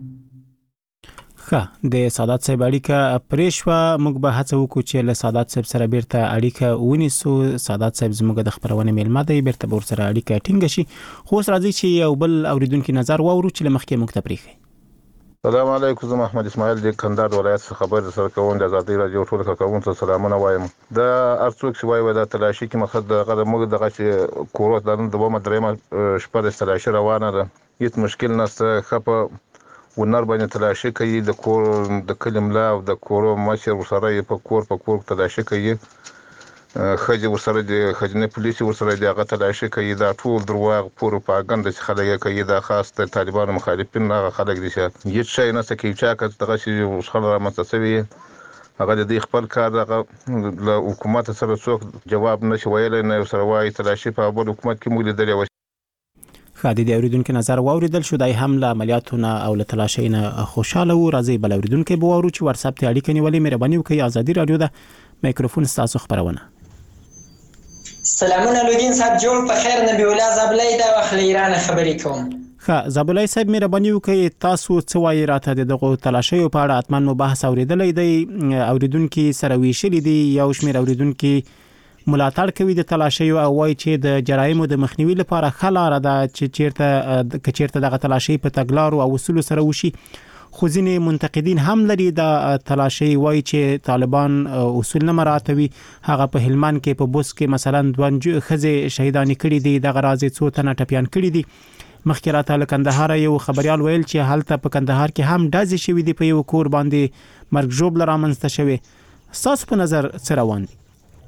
ښه د سعادت صاحب اړیکه پرېښوه موږ به هڅه وکړو چې له سعادت صاحب سره بیرته اړیکه ونیسو سعادت صاحب زموږ د خبرونه میلمه دی بیرته به ورسره اړیکه ټینګه شي خو اوس راځي چې یو بل اوریدونکو نظر واورو چې له مخکې موږ ته پرېښي. السلام علیکم زه محمد اسماعیل د کندهار ولایت څخه خبر سره کوم د ازادي رادیو ټول کارکونکو ته سلامونه وایم د ارڅوک چې وایي د تلاشي کې مقصد د موږ دغه چې کورو د دوه درېمه شپه د تلاشي روانه ده هیڅ مشکل نشته خپه ونر باندې تلاشي کوي د کور د کلملا او د کورو مشر ورسره په کور په کور تلاشي کوي خځه ورسره د خځنه پولیس ورسره د هغه تلاشي کوي دا ټول درواغ پروپاګاندا چې خلک کوي دا خاص د طالبانو مخالفین هغه خلک دي چې هیڅ شي نه سکه چې دغه شی وسخره متصوي هغه د دې خپل کار د له حکومت سره څوک جواب نشي ویلای نه سره وایي تلاشي په بل حکومت کې موږ لیدلې و. خادي د اوریدونکو نظر واوریدل شو. دای هم له عملیاتونه او له تلاشۍ نه خوشاله وو. راځي بل اوریدونکو به وورو چې واتس اپ ته اړیکه نیولې. مهرباني وکړئ ازادي رادیو د میکروفون تاسو خبرونه. سلامونه لودین صاحب جوړ په خیر نبی الله زبلای دا وخت ایران خبرې کوم. ښه زبلای صاحب مهرباني وکړئ تاسو څه وایي راته دغه تلاشۍ په اړه اتمن مو بحث اوریدلې دی. اوریدونکو سره ویشلې دي یو شمېر اوریدونکو ملاتړ کوي د تلاشۍ او وایي چې د جرایمو د مخنیوي لپاره خلاره ده چې چیرته کچیرته دغه تلاشۍ په تګلارو او اصول سره وشي. خو ځینې منتقدین هم لري د تلاشۍ وایي چې طالبان اصول نه مراعاتوي. هغه په هلمند کې په بوس کې مثلا دوه ښځې شهیدانې کړي دي. دغه راز څو تنه ټپیان کړي دي. مخکې راته له کندهار یو خبريال ویل چې هلته په کندهار کې هم ډزې شوې دي په یو کور باندې مرګ ژوبله رامنځته شوې. ستاسو په نظر څه روان دي؟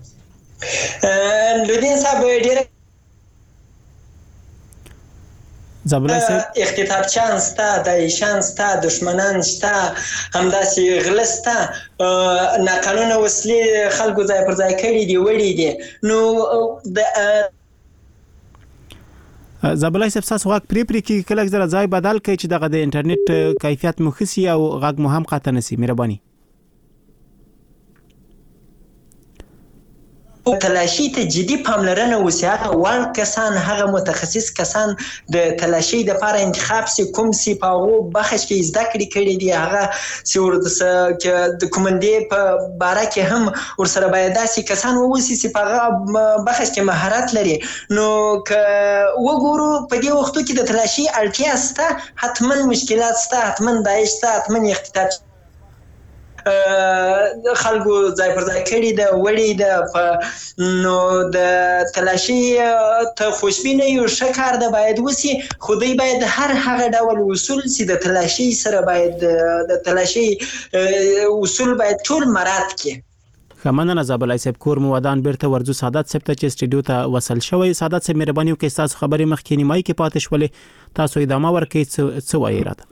لودین صاحب ډیر زبلای صاحب اختطاف چانس تا د شانس تا دشمنان شتا همداسې غلستا ناقانونه وسلې خلکو ځای پر ځای کړي دي وړي دي. نو د زبلای صاحب تاسو غږ پری پری کې کله زره ځای بدل کړئ چې دغه د انټرنیټ کیفیت مو خسي او غږ مو هم قطع نسی. مهرباني. تلاشي ته جدي پاملرنه وسي. هغه وړ کسان هغه متخصص کسان د تلاشي د لپاره انتخاب سي کوم سي پاغو بخش کې زده کړې کړي دي. هغه سي ورته چې د کومندې په باره کې هم ورسره باید داسې کسان ووسي چې پاغه بخش کې مهارت لري. نو ک وګورو په دې وختو کې د تلاشي اړتیا سته، حتما مشکلات سته، حتما دایښ سته، حتما اختطاف خلکو ځای پر ځای کړي د وړي د نو د تلاشي ته خوشبینه یو ښه کار ده باید وسی. خو دوی باید هر هغه ډول اصول چې د تلاشي سره باید د تلاشي اصول باید ټول مراعات کړي. خمنه زبلای صاحب کور مو ودان بیرته ورزو سعادت صاحب ته چې سټډیو ته وصل شوی. سعادت صاحب مهرباني وکړئ تاسو خبرې مخکې نیمای کې پاتې شولې تاسو ادامه ورکړئ څه وایي راته.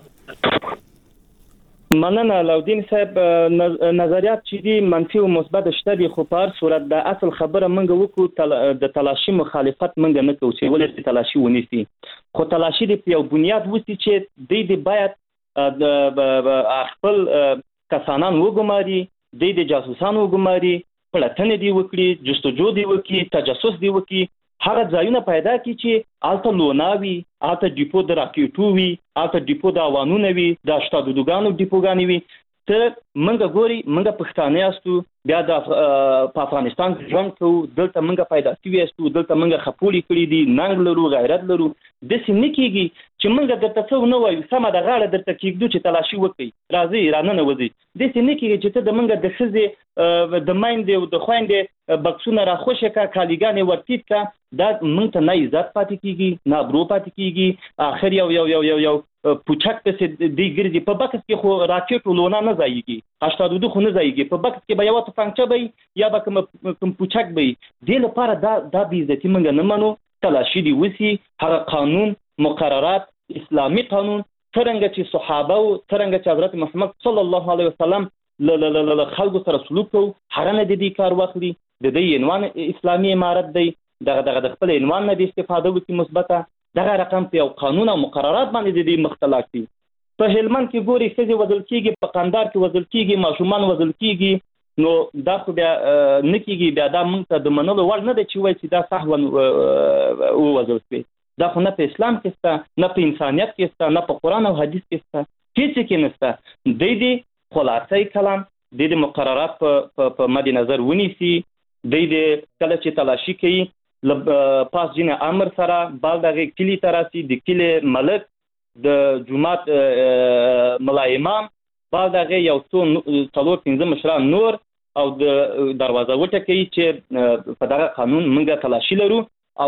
مننه لودین صاحب. نظریات چې دي منفي او مثبت شته دي خو په هر صورت د اصل خبره منګه وکړو تل... د تلاشي مخالفت منګه نه کوو چې ولې تلاشي ونیسي. خو تلاشي د یو بنیاد وسی چې د دې باید د خپل کسانان وګماري، د جاسوسان وګماري، پړتنې دی وکړي، جستجو دی وکړي، تجسس دی وکړي. هغه ځایونه پیدا کی چې آلته لوناوي، آلته ډیپو د راکېټو وي، آلته ډیپو د اوانونو وي، د اشتادودګانو ډیپوګانې وي. ته منګه ګوري منګه پښتانه یاستو بیا د په افغانستان کې ژوند کوو، دلته منګه پیدا شوي یاستو، دلته منګه خپولي کړي دي، ننګ لرو، غیرت لرو. داسې نه کېږي چې منګه درته څه ونه وایو سمه د غاړه درته کېږدو چې تلاشي وکړئ راځئ راننوځئ. داسې نه کېږي چې ته د منګه د ښځې د میندې او د خویندې بکسونه راخوشې کړه، کالیګانې ورټیټ کړه. دا موږ ته نه عزت پاتې کېږي نه ابرو پاتې کېږي. آخر یو یو یو یو یو پوچک پسې دی ګرځي. په بکس کې خو راکېټ لونه نه ځایږي، اشتادودو خو نه ځایږي. په بکس کې به یوه تفنګچه به یا به کوم کوم پوچک به دې لپاره دا دا بې عزتي موږ نه منو. تلاشي دې وسي. هغه قانون مقررات اسلامي قانون څرنګه چې صحابه او څرنګه چې حضرت محمد صلی الله علیه وسلم ل خلکو سره سلوک کوو هغه نه د دې کار واخلي. د دې عنوان اسلامي امارت دی. دغه دغه د خپل عنوان نه د استفاده وکړي مثبته. دغه رقم په یو قانون او مقررات باندې د دې مختلف دي. په هلمند کې ګوري ښځې وژل کېږي، په قندهار کې وژل کېږي، ماشومان وژل کېږي. نو دا خو بیا نه کېږي. بیا دا موږ ته د منلو وړ نه دی چې وایي چې دا سهوا ووژل شوې. دا خو نه په اسلام کې شته، نه په انسانیت کې شته، نه په قرآن او حدیث کې شته، هېڅ کې نشته. دی دې خلاصه کلام دی دې مقررات په مد نظر ونیسي. دی دې کله چې تلاشي کوي پاس جینه امر سره بال دغه کلی ته راسي، د کلی ملک، د جماعت ملا امام، بال دغه یو څو څلور پنځه مشران نور او د دروازه وټکوي چې په دغه قانون موږ تلاشي لرو او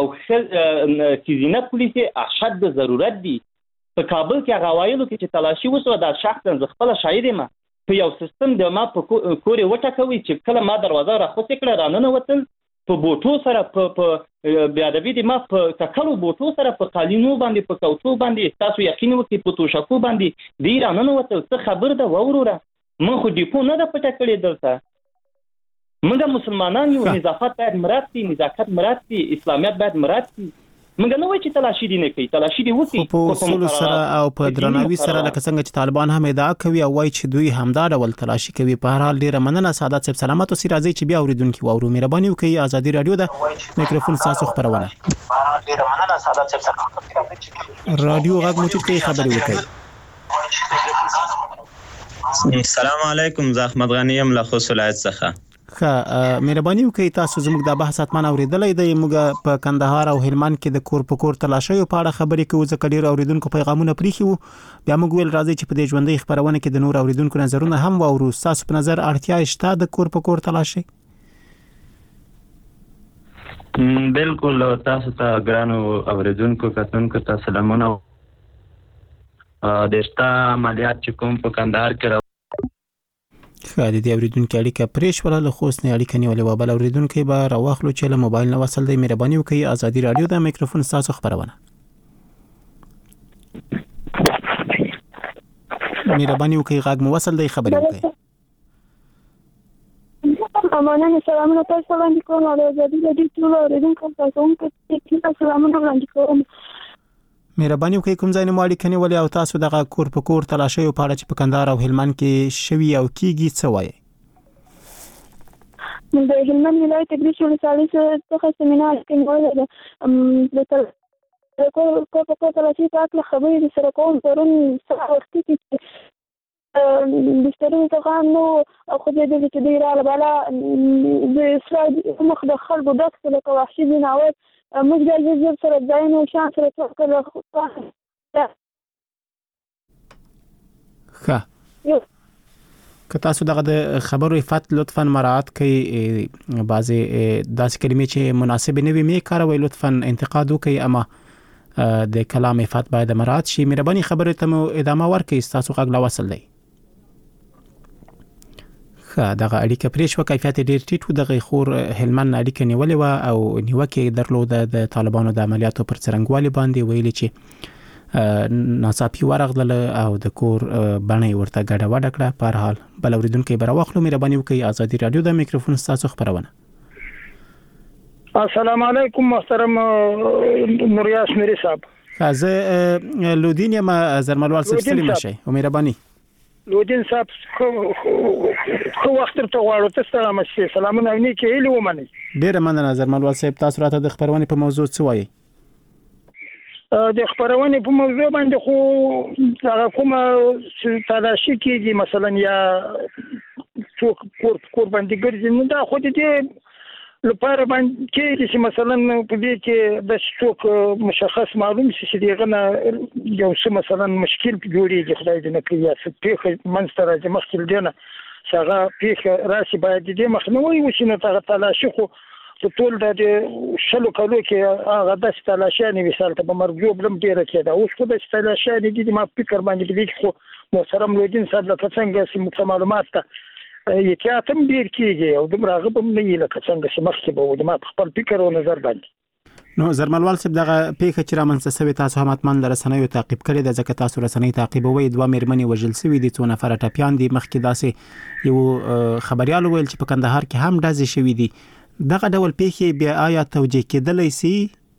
کیزینه پولیس اشد د ضرورت دي. په کابل کې هغه وایلو کې چې تلاشي وسوه دا شخصا زه خپله شاهد یم په یو سیستم د ما په کورې وټکوي چې کله ما دروازه راخوڅې کړه راننوتل په بوټو سره په بیادبي د ما په تکلو بوټو سره په قالینو باندې په کوڅو باندې تاسو یقین وکړئ په توشکو باندې دی راننوتل. څه خبر ده ووروره من خو ډیپو نه د پټه کړې دلته موږ مسلمانان یو نظافت باید مراعات شي نزاکت مراعات شي اسلامیت باید مراعات شي موږ نه وایو چې تلاشي دي نه کوي تلاشي دي وکړي په اصول سره او په درناوي سره لکه څنګه چې طالبان هم ادعا کوي او وایي چې دوی همدا ډول تلاشي کوي په هر حال ډیره مننه سعادت صاحب سلامات او سي راځي چې بیا اوریدونکو او مهرباني وکړي ازادي رادیو د میکروفون تاسو خبرونه ډیره مننه سعادت صاحب رادیو غږ مو چې خبري وکړي السلام علیکم زه احمد غنی یم له خوست ولایت څخه ښه مهرباني وکړئ تاسو زموږ د بحث اتمن اوریدلې دی موږ په کندهار او هلمند کې د کور په کور تلاشي په اړه خبرې کوو ځکه ډیر اوریدونکو پیغامونه پریخي وو بیا موږ ویل راځي چې په دې ژوندۍ خبرونه کې د نور اوریدونکو نظرونه هم واورو تاسو په نظر اړتیا شته د کور په کور تلاشي بالکل تاسو ته ګرانو اوریدونکو کتونکو ته سلامونه د استا عملیات چې کوم په کندهار کې خالد دی اوریدونکو اړیکه پریش ولا له خوست نه اړیکه نیولې و بل اوریدونکو به راوخلو چې له موبایل نه وصل دی مهرباني وکړئ ازادي رادیو د میکروفون تاسو خبرونه مهرباني وکړئ غږ مو وصل دی خبرې وکړئ امانه سلامونه تاسو باندې کوم او ازادي رادیو ټول اوریدونکو تاسو هم ته سلامونه وړاندې کوم مهرباني وکړئ کوم ځای نه مالي کني ولې او تاسو دغه کور په کور تلاشي او پاړه چې په کندهار او هلمند کې شوي او کیږي څه وایي د هلمند ولایت د ګریشو ولسوالۍ څخه سیمینار کې ولې د کور په کور تلاشي په اړه خبرې سره کوم پرون ساعت وخت کې د سترګو څخه نو خو دې د دې رااله بالا د اسرائیل مخ د خلکو دغه څه وحشي جناوت موږ د زیات سره ځای نو شان سره څه ښه که تاسو دغه د خبرو افات لطفا مراعات کړئ بعضی داسې کلمې چې مناسب نه وي مې کاروي لطفا انتقاد وکړئ اما د کلام افات باید مراعات شي مهرباني خبره ته ادامه ورکړئ تاسو غږ لا وصل دی دغه اړیکه پریښو کیفیت ډیر ټیټ و دغه خور هلمند اړیکه نیولې و او نیوکه درلوده د طالبانو د عملیاتو پر څرنګوالي باندې ویلي چې ناڅاپي ورغلل او د کور باندې ورته ګډه وډه کړه په هر حال بل اوریدونکو به راوخلو مهرباني وکړئ ازادي رادیو د میکروفون تاسو خبرونه السلام علیکم محترم نوریاس مری صاحب خازه لودین یم زرملوال سلسله مشه و مهرباني لودین صاحب خو خو وخت ته غواړو ته سلام شي سلامونه ونی کې هلي ومني ډیر مننه زرملوال صاحب تاسو راته د خبرونه په موضوع څه وایي د خبرونه په موضوع باندې خو هغه کومه تلاشي کېږي مثلا یا څوک کور کور باندې ګرځي نو دا خو دې لپاره باندې کې چې مثلا په دې کې د څوک مشخص معلوم شي چې دغه نه یو څه مثلا مشکل جوړیږي خدای دې نه کوي یا څه پیښه منځته راځي مخکې دې نه څنګه پیښه راشي باید دې مخنیوي وشي نو هغه تلاشي خو ټول د شلو کلو کې هغه د تلاشي نه مثال ته مرګ جوړم ډیره کېده اوس خو د تلاشي دې ما فکر باندې دې خو محترم لودین صاحب له څنګه سم معلومات ته یتیاتم ډیر کېږي او دومره غوښم نه یې لکه څنګه چې مخکې به د ما خپل فکر او نظر باندې نو زرملوال صاحب دغه پیښه چې رامنځته شوې تاسو هم اتمن رسنیو تعقیب کړی د ځکه تاسو رسنۍ تعقیبوي دوه میرمنې وژل شوې دي څو نفر ټپیان دي مخکې داسې یو خبريال ویل چې په کندهار کې هم ډزې شوې دي دغه ډول پیښې بیا آیا توجیه کېدلای شي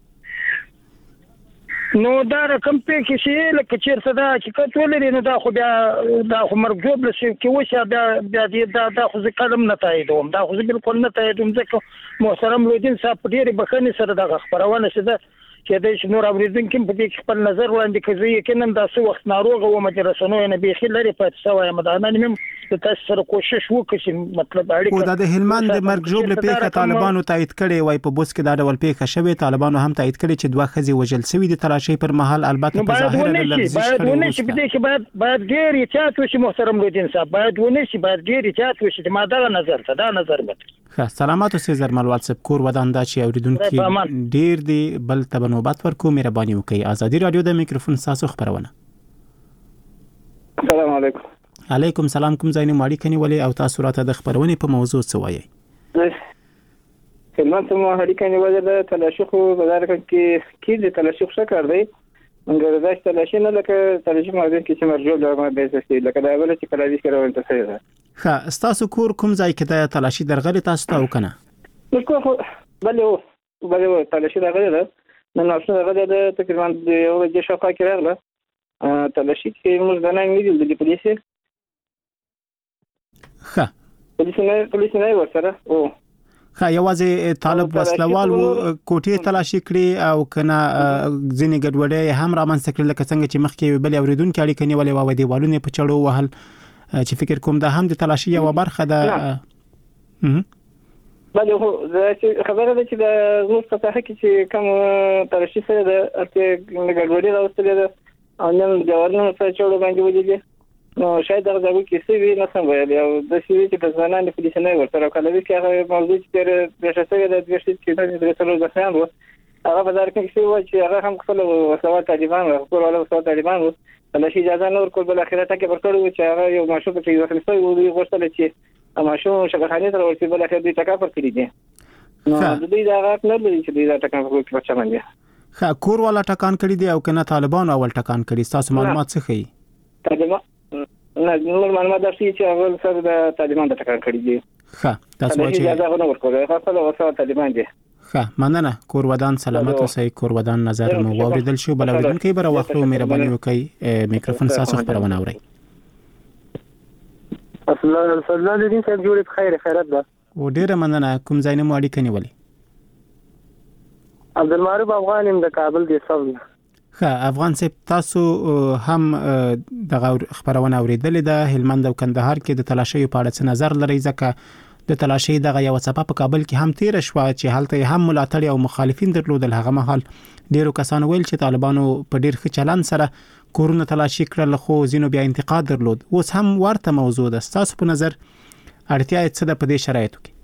نو دا رقم پیښې شي لکه چیرته دا حقیقت ولري نو دا خو بیا دا خو مرګ جوړ لسی کې وشه بیا بیا دا دا خو کلم نه تاییدوم دا خو بالکل نه تاییدوم ځکه محترم لودین صاحب ډېر بخښنې سره دا خبرونه شته چې د شنور اوریدونکو په دې خپل نظر وړاندې کوي یقینا دا څه وخت ناروغه و مدرسونو نه بيخي لري پات سوای مدانه نیم د تاسو سره کوشش وکړم مطلب اړیکه د هلمند د مرګ جوړ لپاره طالبانو تایید کړي وای په بوس کې دا ډول پیښه شوه طالبانو هم تایید کړي چې دوه خزي وجل سوي د تلاشي پر مهال البته په ظاهر لرزش باید ونه شي بده کې باید باید ډیر احتیاط وشي محترم لودین صاحب باید ونه شي باید ډیر احتیاط وشي ما دا نظر ته دا نظر مت ښه سلامات اوسئ زرملوال صاحب کور ودان دا چې اوریدونکو ډیر دی بل ته نوبت ورکو مهرباني وکړئ ازادي رادیو د میکروفون تاسو خبرونه السلام علیکم علیکم سلام کوم ځای نه ماړی کني ولې او تاسو راته د خبرونه په موضوع څه وایي خدمت مو هډی کني ولې د تلاشي خو بازار کې کې د تلاشي څه کار دی منګر داش تلاشي نه لکه تلاشي ماده کې چې مرجو له ما به زستي لکه دا ول چې کله دې کړو انت څه ده ښه تاسو کور کوم ځای کې د تلاشي درغلي تاسو ته وکنه نو کو بلې و بلې و تلاشي درغلي ده نن اوسه درغلي ده تقریبا یو د شفا کې راغله تلاشي کې موږ د نن نیول د پولیسه ښه پولیسه پولیسه نه ورسره او ښه یوازې طالب وسلوال کوټې تلاشي کړي او کنه ځینې ګډوډۍ هم رامنځته کړل لکه څنګه چې مخکې بل اوریدونکو اړیکې نیولې و دیوالونه په چړو وهل چې فکر کوم دا هم د تلاشي یو برخه ده بله خو خبره ده چې د زموږ په ساحه کې چې کوم تلاشي سره د ګډوډۍ راوستلې ده او نن دیوالونه په چړو باندې ودیږي نو شاید دا غوږ کې سی وی نه سم ویل او د سی وی چې په ځانان د پولیس نه ورته کله وی کې هغه موضوع چې د شته د دوه شت کې د رسولو ځخان وو هغه په دار کې سی و چې هغه هم خپل وسوال طالبان او خپل ولا وسوال طالبان وو د شي اجازه نور کول بل اخرته کې ورکړو چې هغه یو ماشوم چې یو خلصوي وو غوښتل چې ماشوم شګخانه تر ورسې بل اخر دې ټکا پر کړی دي نو د دې دا غاټ نه لري چې دا ټکا په کوم څه باندې ښه کور والا ټکان کړی دی او کنه طالبان اول ټکان کړی تاسو معلومات څه خي طالبان نه نور معلومات درسي چې اول سره د طالبان د ټکان کړی دي ښه تاسو وايي چې دا غو ورکول هغه خپل وسه طالبان دي ښه مننه کور ودان سلامت اوسئ کور ودان نظر مو واوریدل شو بل اوریدونکو بر واخلو مهرباني وکړئ میکروفون تاسو خبرونه اورئ السلام علیکم صاحب جوړ بخیر خیرت ده و ډیره مننه کوم ځای نه مو اړیکه نیولې عبدالمعروف افغان د کابل دی صاحب ښه افغان صاحب تاسو هم د خبرونه اوریدلې ده هلمند او کندهار کې د تلاشي په اړه څه نظر لري ځکه د تلاشي دغه یو صفه په کابل کې هم تیر شو چې حالته هم ملاتړ او مخالفین درلودل هغه مهال ډیرو کسانو ویل چې طالبانو په ډیر ښه چلن سره کورونه تلاشي کړل خو زینو بیا انتقاد درلود اوس هم ورته موضوع ده تاسو په نظر اړتیا څه ده په دې شرایطو کې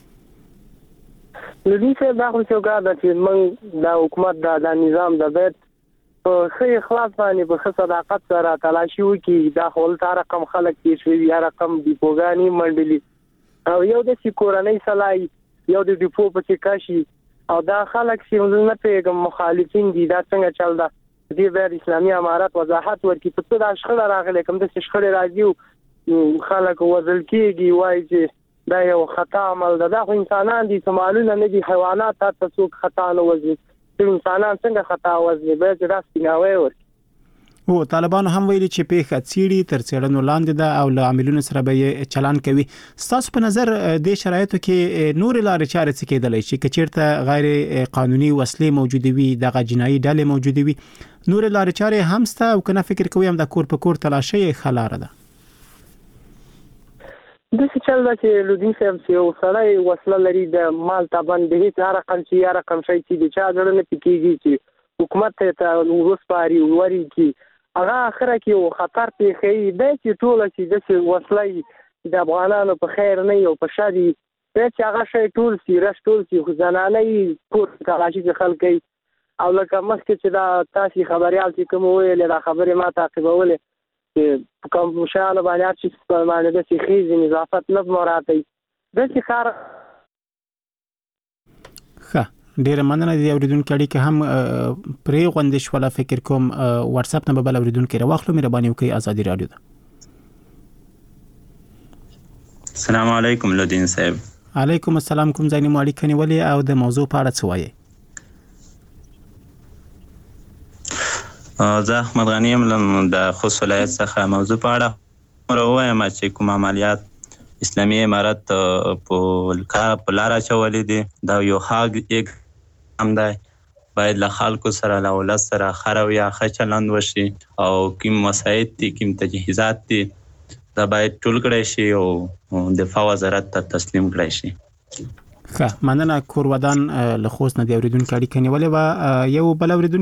لدی څه دا خو څنګه ده چې موږ د حکومت د نظام د بیت په ښه اخلاص باندې په ښه صداقت سره تلاشي وکي دا خپل رقم خلک کې شوی یا رقم دی پوغانی منډلی او یو د سکورنۍ سلای یو د ډیپو په کې کاشي او دا خلک چې نه پیغام مخالفین دي دا څنګه چل دا دې بیر اسلامي امارات وضاحت ورکړي په څه د شخړه راغلي کوم د شخړې راځي خلک وزل کېږي وایي چې دا یو خطا عمل ده دا خو انسانان دي سمالونه نه دي حیوانات تاسو څوک خطا نه وځي انسانان څنګه خطا وځي به چې دا سپیناوي ورکړي او طالبانو هم ویلي چې پیښه چیرې تر څېړنو لاندې ده او له عاملونو سره به چلان کوي تاسو په نظر د شرایطو کې نور لارې چارې څه کېدلی شي چې چیرته غیر قانوني وسلې موجوده وي دغه جنایي ډلې موجوده وي نور لارې چارې هم سته او کنه فکر کوي هم د کور په کور تلاشي خلاره ده د څه چل دا چې لودین صاحب چې یو سړی وسله لري د مال تابان د هیڅ هر رقم چې یا رقم شي چې د چا ځړ نه پکېږي چې حکومت ته ورس پاري وری کی هغه اخره کې یو خطر پیښي د چې ټول چې د وسله د افغانانو په خیر نه یو په شادي د چې هغه شي ټول سی رش ټول سی خزانانه کور تلاشي خلک او لکه مخکې چې دا تاسو خبريال چې کوم ویل دا خبره ما تعقیبوله چې کوم مشاله باندې چې په معنی د سیخیز نظافت نه مراتي د سیخار ښه ډیره مننه د اوریدونکو اړیکه هم پرې غونډې شوله فکر کوم واتس اپ نه بل اوریدونکو راوخلو مهرباني وکړئ ازادي رادیو ده السلام علیکم لودین صاحب علیکم السلام کوم ځای نه مو اړیکه نیولې او د موضوع په اړه څه وایي زه احمد غنی یم د خوست ولایت څخه موضوع په اړه راوایم چې کوم عملیات اسلامي امارت په کار په لار اچولې دي دا یو هاګ یک هم دی باید له خلکو سره له ولس سره خره او یا ښه چلند وشي او کوم مساعد دي کوم تجهیزات دي دا باید ټول کړی شي او دفاع وزارت ته تسلیم کړی شي ښه مننه کور ودان له خوست نه د اوریدونکو اړیکه نیولې وه یو بل اوریدونکو